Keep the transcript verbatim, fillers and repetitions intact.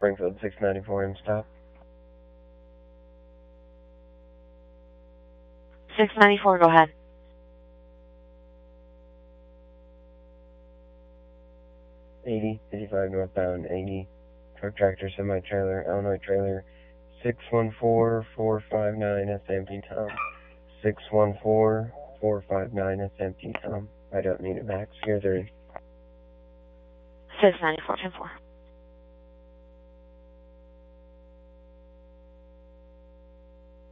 Springfield six ninety-four M stop. six ninety-four, go ahead. eighty, eighty-five northbound, eighty, truck tractor, semi-trailer, Illinois trailer, six one four, four five nine, that's empty, Tom. six one four, four five nine, that's empty, Tom. I don't need it back, secure thirty. six ninety-four, ten four.